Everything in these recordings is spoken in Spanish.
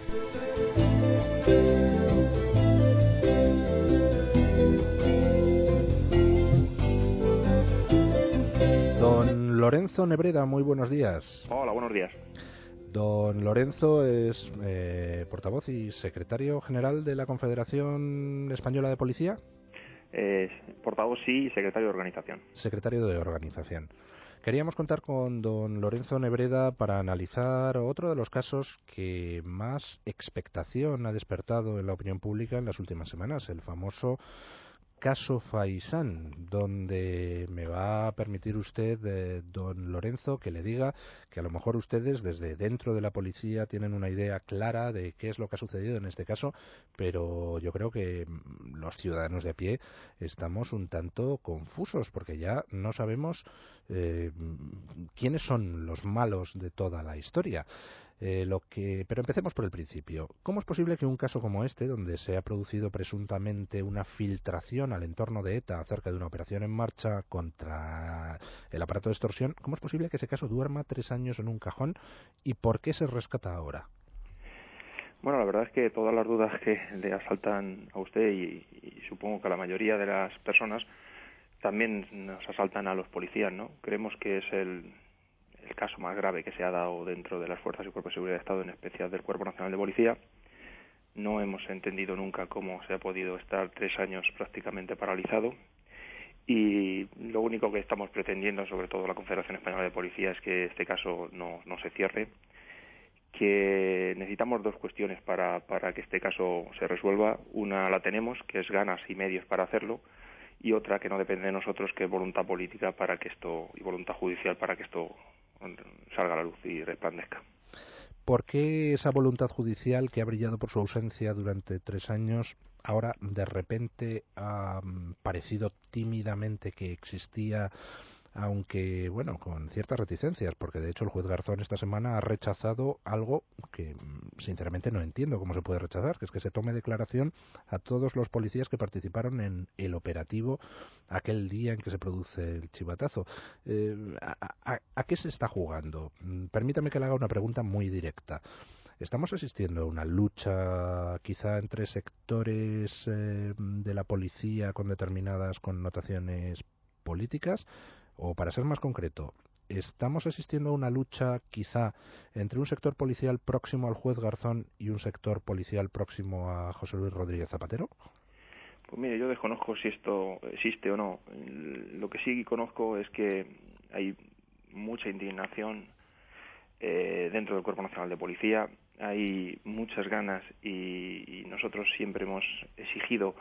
Don Lorenzo Nebreda, muy buenos días. Hola, buenos días. Don Lorenzo es portavoz y secretario general de la Confederación Española de Policía. Portavoz sí y secretario de organización. Secretario de organización. Queríamos contar con don Lorenzo Nebreda para analizar otro de los casos que más expectación ha despertado en la opinión pública en las últimas semanas, el famoso caso Faisán, donde me va a permitir usted, don Lorenzo, que le diga que a lo mejor ustedes desde dentro de la policía tienen una idea clara de qué es lo que ha sucedido en este caso, pero yo creo que los ciudadanos de a pie estamos un tanto confusos porque ya no sabemos quiénes son los malos de toda la historia. Pero empecemos por el principio. ¿Cómo es posible que un caso como este, donde se ha producido presuntamente una filtración al entorno de ETA acerca de una operación en marcha contra el aparato de extorsión, cómo es posible que ese caso duerma 3 años en un cajón y por qué se rescata ahora? Bueno, la verdad es que todas las dudas que le asaltan a usted y supongo que a la mayoría de las personas también nos asaltan a los policías, ¿no? Creemos que es el caso más grave que se ha dado dentro de las fuerzas y cuerpos de seguridad de Estado, en especial del Cuerpo Nacional de Policía. No hemos entendido nunca cómo se ha podido estar 3 años prácticamente paralizado y lo único que estamos pretendiendo, sobre todo la Confederación Española de Policía, es que este caso no se cierre, que necesitamos 2 cuestiones para que este caso se resuelva. Una la tenemos, que es ganas y medios para hacerlo, y otra que no depende de nosotros, que es voluntad política para que esto y voluntad judicial para que esto salga a la luz y resplandezca. ¿Por qué esa voluntad judicial que ha brillado por su ausencia durante 3 años ahora de repente ha parecido tímidamente que existía, aunque bueno, con ciertas reticencias, porque de hecho el juez Garzón esta semana ha rechazado algo que sinceramente no entiendo cómo se puede rechazar, que es que se tome declaración a todos los policías que participaron en el operativo aquel día en que se produce el chivatazo? ¿A qué se está jugando? Permítame que le haga una pregunta muy directa. ¿Estamos asistiendo a una lucha quizá entre sectores de la policía con determinadas connotaciones políticas? O, para ser más concreto, ¿estamos asistiendo a una lucha quizá entre un sector policial próximo al juez Garzón y un sector policial próximo a José Luis Rodríguez Zapatero? Pues mire, yo desconozco si esto existe o no. Lo que sí conozco es que hay mucha indignación dentro del Cuerpo Nacional de Policía, hay muchas ganas y nosotros siempre hemos exigido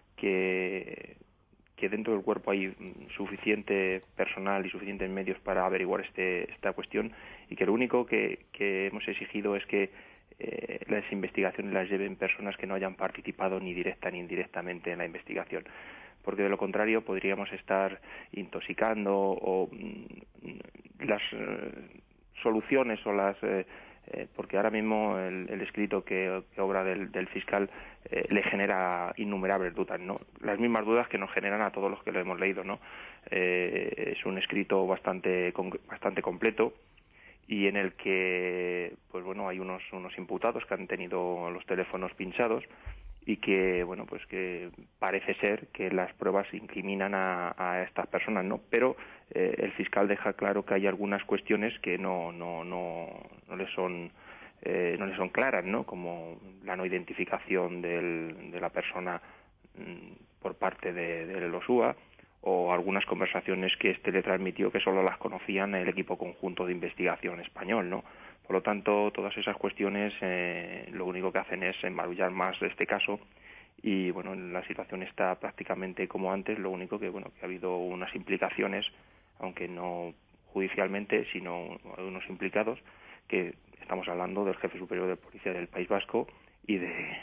que dentro del cuerpo hay suficiente personal y suficientes medios para averiguar esta cuestión, y que lo único que hemos exigido es que las investigaciones las lleven personas que no hayan participado ni directa ni indirectamente en la investigación, porque de lo contrario podríamos estar intoxicando o las soluciones o las porque ahora mismo el escrito que obra del fiscal le genera innumerables dudas, ¿no? Las mismas dudas que nos generan a todos los que lo hemos leído, ¿no? Es un escrito bastante completo y en el que, pues bueno, hay unos imputados que han tenido los teléfonos pinchados y que, bueno, pues que parece ser que las pruebas incriminan a estas personas, ¿no? Pero el fiscal deja claro que hay algunas cuestiones que no le son claras, ¿no? Como la no identificación de la persona por parte de los UA, o algunas conversaciones que le transmitió que solo las conocían el equipo conjunto de investigación español, ¿no? Por lo tanto, todas esas cuestiones lo único que hacen es embarullar más este caso y, bueno, la situación está prácticamente como antes, lo único que, bueno, que ha habido unas implicaciones, aunque no judicialmente, sino unos implicados, que estamos hablando del jefe superior de policía del País Vasco y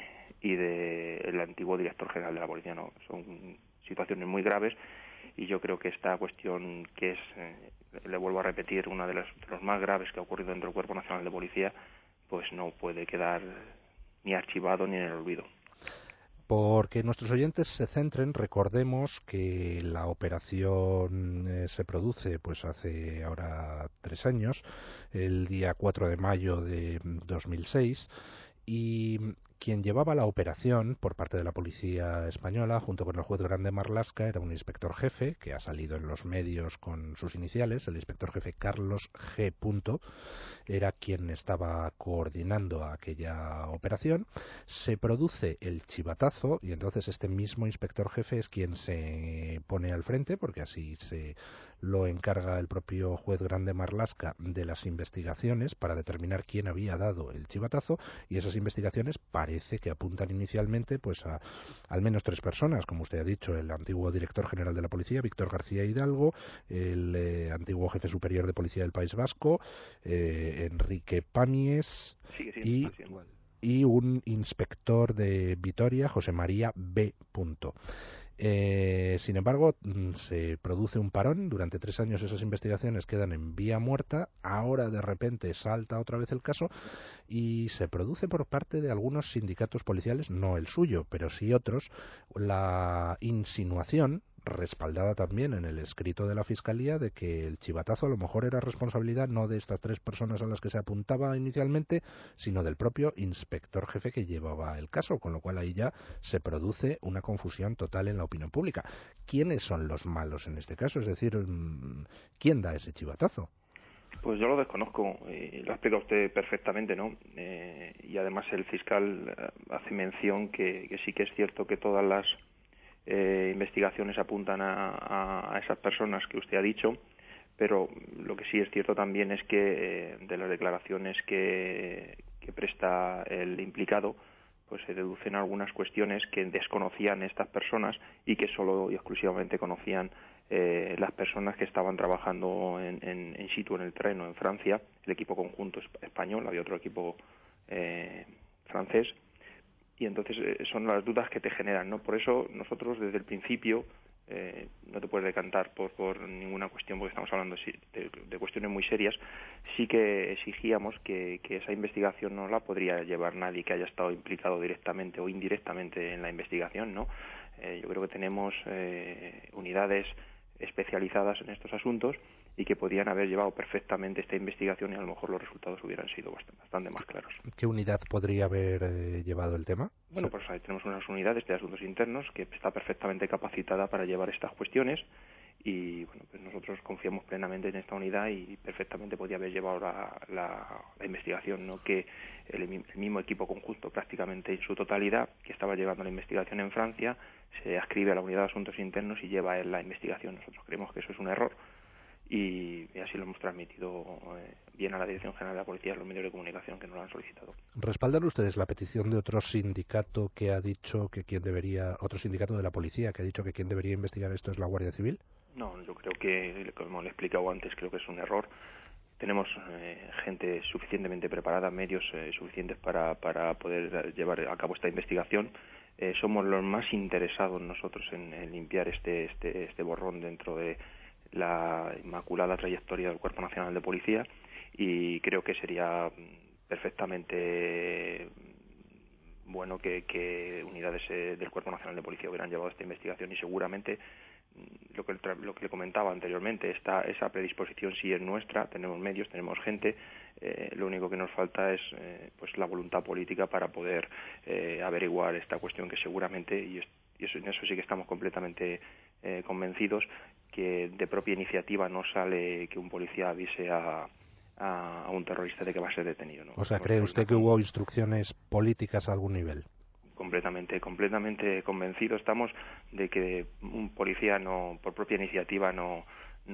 de el antiguo director general de la policía, ¿no? Son situaciones muy graves y yo creo que esta cuestión, que es, le vuelvo a repetir, una de los más graves que ha ocurrido dentro del Cuerpo Nacional de Policía, pues no puede quedar ni archivado ni en el olvido. Porque nuestros oyentes se centren, recordemos que la operación se produce pues hace ahora 3 años, el día 4 de mayo de 2006, y quien llevaba la operación por parte de la policía española, junto con el juez grande Marlaska, era un inspector jefe que ha salido en los medios con sus iniciales, el inspector jefe Carlos G. Era quien estaba coordinando aquella operación. Se produce el chivatazo y entonces este mismo inspector jefe es quien se pone al frente, porque así se lo encarga el propio juez grande Marlaska, de las investigaciones para determinar quién había dado el chivatazo, y esas investigaciones parece que apuntan inicialmente pues a al menos 3 personas, como usted ha dicho: el antiguo director general de la policía, Víctor García Hidalgo, el antiguo jefe superior de policía del País Vasco, Enrique Pamies, Sigue siendo, y sigue siendo. y un inspector de Vitoria, José María B. Sin embargo, se produce un parón. Durante 3 años esas investigaciones quedan en vía muerta. Ahora de repente salta otra vez el caso y se produce por parte de algunos sindicatos policiales, no el suyo, pero sí otros, la insinuación, respaldada también en el escrito de la Fiscalía, de que el chivatazo a lo mejor era responsabilidad no de estas 3 personas a las que se apuntaba inicialmente, sino del propio inspector jefe que llevaba el caso, con lo cual ahí ya se produce una confusión total en la opinión pública. ¿Quiénes son los malos en este caso? Es decir, ¿quién da ese chivatazo? Pues yo lo desconozco, lo ha explicado usted perfectamente, ¿no? Y además el fiscal hace mención que sí que es cierto que todas las investigaciones apuntan a esas personas que usted ha dicho, pero lo que sí es cierto también es que de las declaraciones que presta el implicado, pues se deducen algunas cuestiones que desconocían estas personas y que solo y exclusivamente conocían las personas que estaban trabajando in situ en el terreno en Francia, el equipo conjunto español, había otro equipo francés, y entonces son las dudas que te generan, ¿no? Por eso nosotros desde el principio no te puedes decantar por ninguna cuestión, porque estamos hablando de cuestiones muy serias. Sí que exigíamos que esa investigación no la podría llevar nadie que haya estado implicado directamente o indirectamente en la investigación, ¿no? Yo creo que tenemos unidades especializadas en estos asuntos y que podían haber llevado perfectamente esta investigación y a lo mejor los resultados hubieran sido bastante más claros. ¿Qué unidad podría haber llevado el tema? Bueno, pues ahí tenemos unas unidades de asuntos internos que está perfectamente capacitada para llevar estas cuestiones y bueno, pues nosotros confiamos plenamente en esta unidad y perfectamente podía haber llevado la investigación, ¿no? Que el mismo equipo conjunto prácticamente en su totalidad que estaba llevando la investigación en Francia se adscribe a la unidad de asuntos internos y lleva él la investigación. Nosotros creemos que eso es un error y así lo hemos transmitido bien a la Dirección General de la Policía y a los medios de comunicación que nos lo han solicitado. ¿Respaldan ustedes la petición de otro sindicato que ha dicho que otro sindicato de la policía que ha dicho que quien debería investigar esto es la Guardia Civil? No, yo creo que, como le he explicado antes, creo que es un error. Tenemos gente suficientemente preparada, medios suficientes para poder llevar a cabo esta investigación. Somos los más interesados nosotros en limpiar este borrón dentro de la inmaculada trayectoria del Cuerpo Nacional de Policía y creo que sería perfectamente bueno que unidades del Cuerpo Nacional de Policía hubieran llevado esta investigación y seguramente lo que le comentaba anteriormente, esa predisposición sí es nuestra, tenemos medios, tenemos gente, lo único que nos falta es pues la voluntad política para poder averiguar esta cuestión que seguramente, en eso sí que estamos completamente convencidos, que de propia iniciativa no sale que un policía avise a un terrorista de que va a ser detenido, ¿no? O sea, ¿cree usted que hubo instrucciones políticas a algún nivel? Completamente convencido estamos de que un policía no, por propia iniciativa no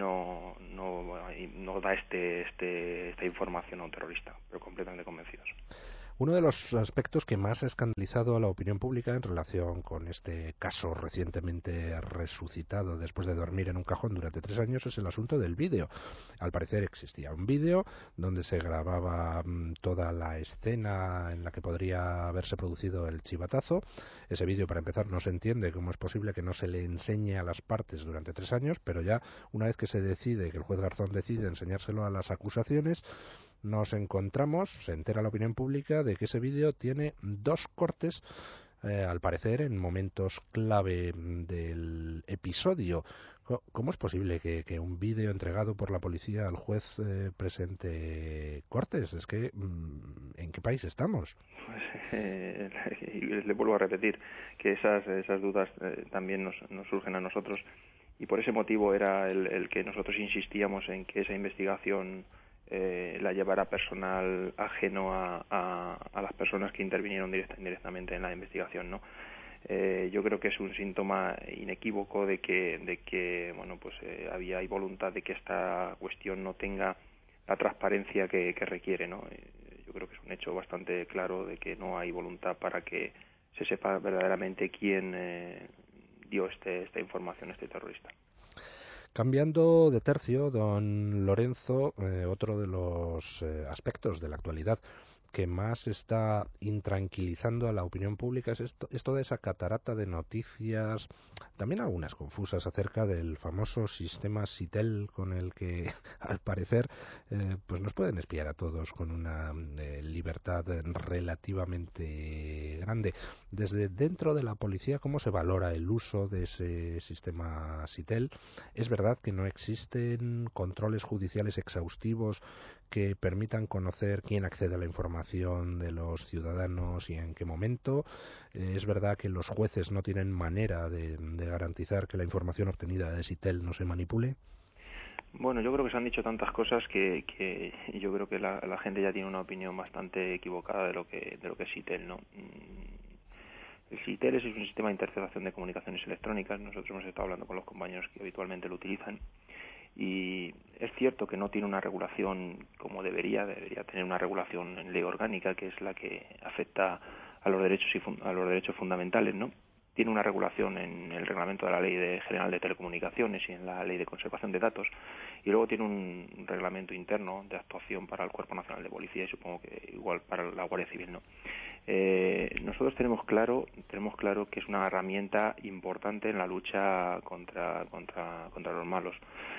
da esta información a un terrorista, pero completamente convencidos. Uno de los aspectos que más ha escandalizado a la opinión pública en relación con este caso recientemente resucitado después de dormir en un cajón durante 3 años es el asunto del vídeo. Al parecer existía un vídeo donde se grababa toda la escena en la que podría haberse producido el chivatazo. Ese vídeo, para empezar, no se entiende cómo es posible que no se le enseñe a las partes durante 3 años, pero ya una vez que se decide, que el juez Garzón decide enseñárselo a las acusaciones, nos encontramos, se entera la opinión pública de que ese vídeo tiene 2 cortes, al parecer en momentos clave del episodio, ¿Cómo es posible que un vídeo entregado por la policía al juez presente cortes? Es que, ¿en qué país estamos? Pues y le vuelvo a repetir que esas dudas también nos surgen a nosotros, y por ese motivo era el que nosotros insistíamos en que esa investigación la llevara personal ajeno a las personas que intervinieron indirectamente en la investigación, ¿no? Yo creo que es un síntoma inequívoco de que bueno, pues hay voluntad de que esta cuestión no tenga la transparencia que requiere, ¿no? Yo creo que es un hecho bastante claro de que no hay voluntad para que se sepa verdaderamente quién dio esta información a este terrorista. Cambiando de tercio, don Lorenzo, otro de los aspectos de la actualidad que más está intranquilizando a la opinión pública es toda esa catarata de noticias, también algunas confusas, acerca del famoso sistema SITEL con el que, al parecer, pues nos pueden espiar a todos con una libertad relativamente grande. Desde dentro de la policía, ¿cómo se valora el uso de ese sistema SITEL? Es verdad que no existen controles judiciales exhaustivos que permitan conocer quién accede a la información de los ciudadanos y en qué momento. Es verdad que los jueces no tienen manera de garantizar que la información obtenida de SITEL no se manipule. Bueno, yo creo que se han dicho tantas cosas que yo creo que la gente ya tiene una opinión bastante equivocada de lo que es SITEL, ¿no? El SITEL es un sistema de interceptación de comunicaciones electrónicas. Nosotros hemos estado hablando con los compañeros que habitualmente lo utilizan, y es cierto que no tiene una regulación como debería tener una regulación en ley orgánica, que es la que afecta a los derechos fundamentales, ¿no? Tiene una regulación en el reglamento de la Ley General de Telecomunicaciones y en la Ley de Conservación de Datos, y luego tiene un reglamento interno de actuación para el Cuerpo Nacional de Policía y supongo que igual para la Guardia Civil, ¿no? Nosotros tenemos claro que es una herramienta importante en la lucha contra los malos.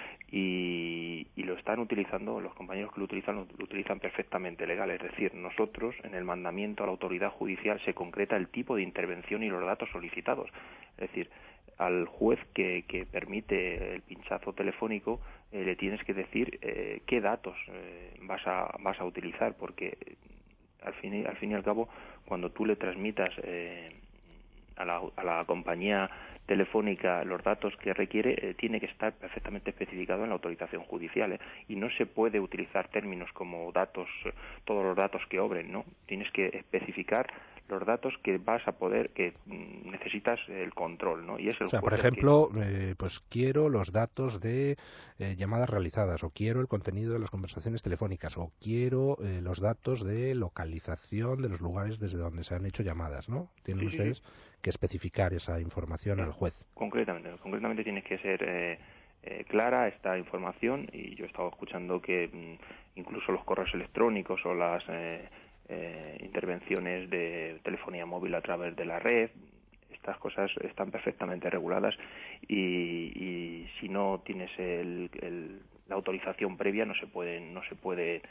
Y lo están utilizando, los compañeros que lo utilizan perfectamente legal. Es decir, nosotros, en el mandamiento a la autoridad judicial se concreta el tipo de intervención y los datos solicitados. Es decir, al juez que permite el pinchazo telefónico le tienes que decir qué datos vas a utilizar, porque al fin y al cabo, cuando tú le transmitas a la compañía telefónica los datos que requiere, tiene que estar perfectamente especificado en la autorización judicial, y no se puede utilizar términos como datos, todos los datos que obren, ¿no? Tienes que especificar los datos que vas a poder, que necesitas el control, ¿no? Y es el O sea, por juez ejemplo, pues quiero los datos de llamadas realizadas, o quiero el contenido de las conversaciones telefónicas, o quiero los datos de localización de los lugares desde donde se han hecho llamadas, ¿no? Tienen sí. ustedes que especificar esa información al juez. Concretamente tiene que ser clara esta información, y yo he estado escuchando que incluso los correos electrónicos o las intervenciones de telefonía móvil a través de la red, estas cosas están perfectamente reguladas, y si no tienes la autorización previa no se puede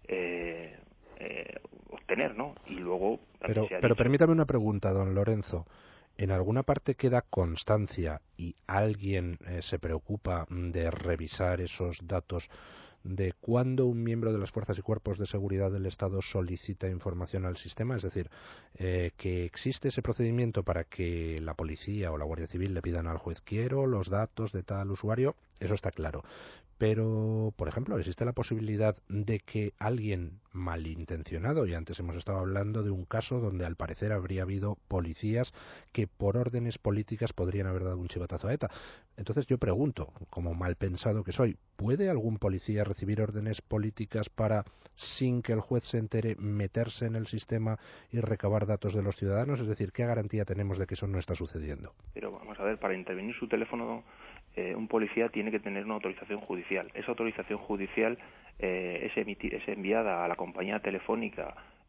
obtener, ¿no? Y luego también se ha Pero dicho. permítame una pregunta, don Lorenzo. ¿En alguna parte queda constancia y alguien se preocupa de revisar esos datos de cuándo un miembro de las fuerzas y cuerpos de seguridad del Estado solicita información al sistema? Es decir, que existe ese procedimiento para que la policía o la Guardia Civil le pidan al juez quiero los datos de tal usuario, eso está claro. Pero, por ejemplo, existe la posibilidad de que alguien malintencionado, y antes hemos estado hablando de un caso donde al parecer habría habido policías que por órdenes políticas podrían haber dado un chivatazo a ETA. Entonces yo pregunto, como mal pensado que soy, ¿puede algún policía recibir órdenes políticas para, sin que el juez se entere, meterse en el sistema y recabar datos de los ciudadanos? Es decir, ¿qué garantía tenemos de que eso no está sucediendo? Pero vamos a ver, para intervenir su teléfono, un policía tiene que tener una autorización judicial. Esa autorización judicial es enviada a la compañía telefónica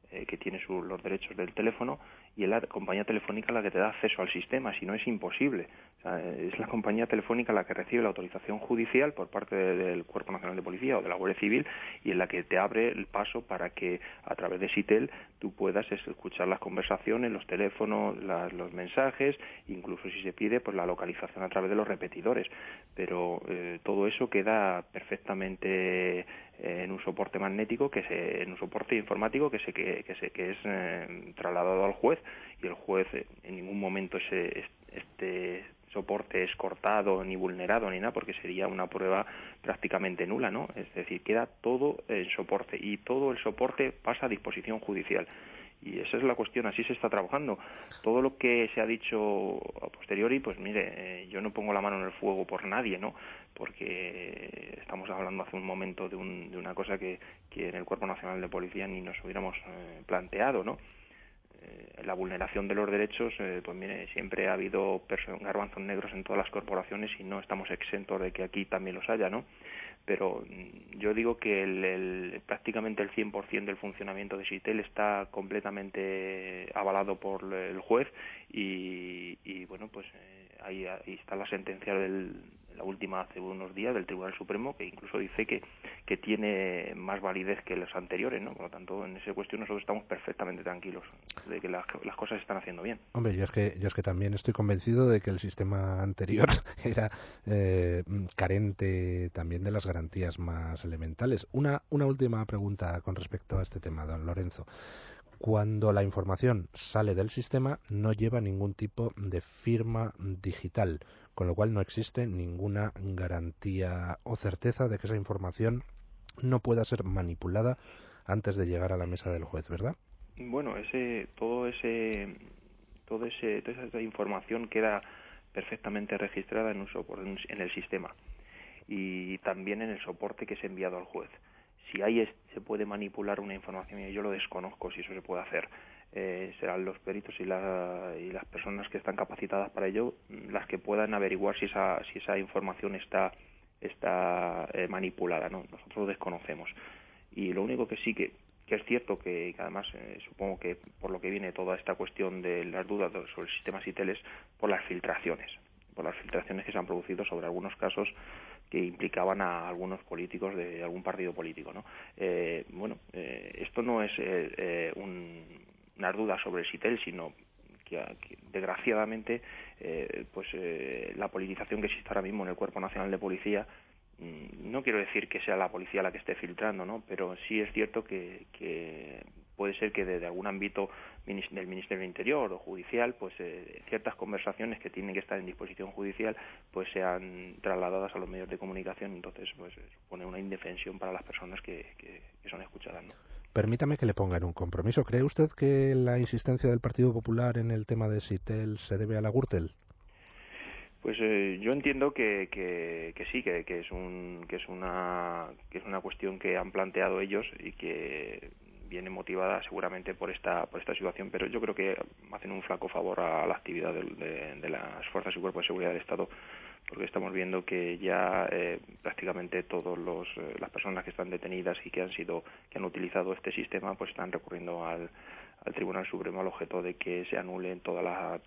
que tiene los derechos del teléfono, y es la compañía telefónica la que te da acceso al sistema, si no es imposible. O sea, es la compañía telefónica la que recibe la autorización judicial por parte del Cuerpo Nacional de Policía o de la Guardia Civil, y en la que te abre el paso para que a través de SITEL tú puedas escuchar las conversaciones, los teléfonos, los mensajes, incluso si se pide pues la localización a través de los repetidores. Pero todo eso queda perfectamente en un soporte magnético, en un soporte informático que es trasladado al juez, y el juez en ningún momento este soporte es cortado ni vulnerado ni nada, porque sería una prueba prácticamente nula, ¿no? Es decir, queda todo en soporte, y todo el soporte pasa a disposición judicial. Y esa es la cuestión, así se está trabajando. Todo lo que se ha dicho a posteriori, pues mire, yo no pongo la mano en el fuego por nadie, ¿no? Porque estamos hablando hace un momento de una cosa que en el Cuerpo Nacional de Policía ni nos hubiéramos planteado, ¿no? La vulneración de los derechos, pues mire, siempre ha habido garbanzos negros en todas las corporaciones, y no estamos exentos de que aquí también los haya, ¿no? Pero yo digo que prácticamente el 100% del funcionamiento de SITEL está completamente avalado por el juez, y bueno, pues ahí está la sentencia la última hace unos días del Tribunal Supremo, que incluso dice que tiene más validez que los anteriores, ¿no? Por lo tanto, en esa cuestión nosotros estamos perfectamente tranquilos de que las cosas se están haciendo bien. Hombre, yo es que también estoy convencido de que el sistema anterior era carente también de las garantías más elementales. Una última pregunta con respecto a este tema, don Lorenzo. Cuando la información sale del sistema, no lleva ningún tipo de firma digital, con lo cual no existe ninguna garantía o certeza de que esa información no pueda ser manipulada antes de llegar a la mesa del juez, ¿verdad? Bueno, toda esa información queda perfectamente registrada en el sistema, y también en el soporte que es enviado al juez. Si se puede manipular una información, y yo lo desconozco si eso se puede hacer, serán los peritos y las personas que están capacitadas para ello las que puedan averiguar si esa información está manipulada, ¿no? Nosotros lo desconocemos. Y lo único que sí que es cierto, que además supongo que por lo que viene toda esta cuestión de las dudas sobre el sistema SITEL, es por las filtraciones que se han producido sobre algunos casos que implicaban a algunos políticos de algún partido político, ¿no? Esto no es una duda sobre el SITEL, sino que desgraciadamente la politización que existe ahora mismo en el Cuerpo Nacional de Policía, no quiero decir que sea la policía la que esté filtrando, ¿no? Pero sí es cierto que puede ser que desde algún ámbito del Ministerio del Interior o judicial, pues ciertas conversaciones que tienen que estar en disposición judicial, pues sean trasladadas a los medios de comunicación. Entonces, pues supone una indefensión para las personas que son escuchadas, ¿no? Permítame que le ponga en un compromiso. ¿Cree usted que la insistencia del Partido Popular en el tema de SITEL se debe a la Gürtel? Pues yo entiendo que sí, que es una cuestión que han planteado ellos, y que viene motivada seguramente por esta situación, pero yo creo que hacen un flaco favor a la actividad de las fuerzas y cuerpos de seguridad del Estado, porque estamos viendo que ya prácticamente todas las personas que están detenidas y que han utilizado este sistema, pues están recurriendo al Tribunal Supremo al objeto de que se anulen todas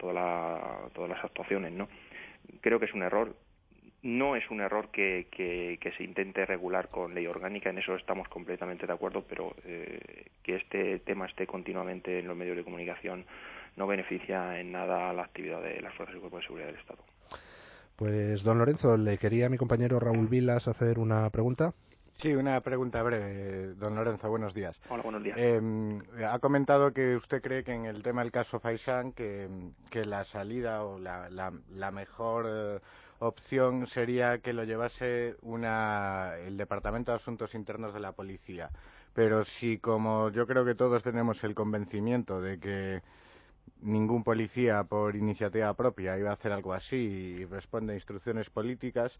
las actuaciones, ¿no? Creo que es un error. No es un error que se intente regular con ley orgánica, en eso estamos completamente de acuerdo, pero que este tema esté continuamente en los medios de comunicación no beneficia en nada a la actividad de las fuerzas y cuerpos de seguridad del Estado. Pues, don Lorenzo, le quería a mi compañero Raúl Vilas hacer una pregunta. Sí, una pregunta breve, don Lorenzo, buenos días. Hola, buenos días. Ha comentado que usted cree que en el tema del caso Faisán, que la salida o la mejor opción sería que lo llevase el Departamento de Asuntos Internos de la Policía. Pero si, como yo creo que todos tenemos el convencimiento de que ningún policía por iniciativa propia iba a hacer algo así y responde a instrucciones políticas,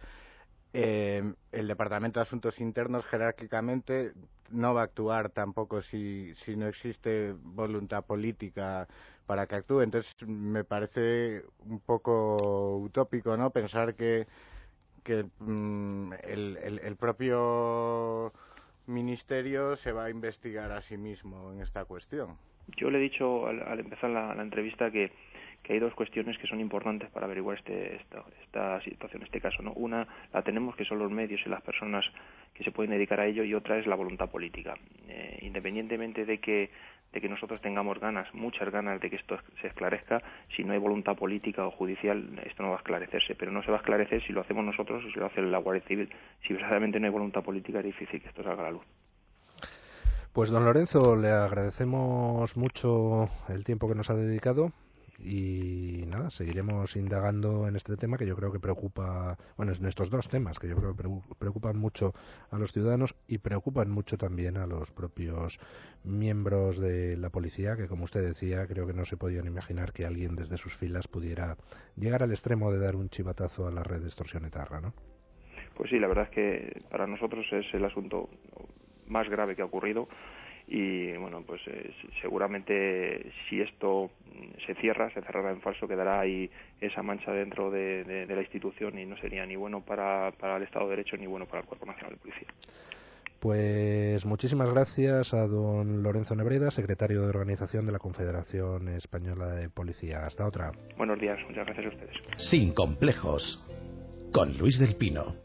el Departamento de Asuntos Internos jerárquicamente no va a actuar tampoco si no existe voluntad política para que actúe. Entonces me parece un poco utópico, ¿no?, pensar que el propio ministerio se va a investigar a sí mismo en esta cuestión? Yo le he dicho al empezar la entrevista que hay dos cuestiones que son importantes para averiguar esta situación, este caso, ¿no? Una la tenemos, que son los medios y las personas que se pueden dedicar a ello, y otra es la voluntad política. Independientemente de que nosotros tengamos muchas ganas de que esto se esclarezca, si no hay voluntad política o judicial, esto no va a esclarecerse, pero no se va a esclarecer si lo hacemos nosotros o si lo hace la Guardia Civil. Si verdaderamente no hay voluntad política, es difícil que esto salga a la luz. Pues don Lorenzo, le agradecemos mucho el tiempo que nos ha dedicado y nada, seguiremos indagando en este tema que yo creo que preocupa, bueno, en estos dos temas que yo creo que preocupan mucho a los ciudadanos y preocupan mucho también a los propios miembros de la policía, que como usted decía, creo que no se podían imaginar que alguien desde sus filas pudiera llegar al extremo de dar un chivatazo a la red de extorsión etarra, ¿no? Pues sí, la verdad es que para nosotros es el asunto más grave que ha ocurrido y bueno, pues seguramente si esto se cerrará en falso, quedará ahí esa mancha dentro de la institución y no sería ni bueno para el Estado de Derecho ni bueno para el Cuerpo Nacional de Policía. Pues muchísimas gracias a don Lorenzo Nebreda, secretario de Organización de la Confederación Española de Policía. Hasta otra. Buenos días, muchas gracias a ustedes. Sin complejos, con Luis del Pino.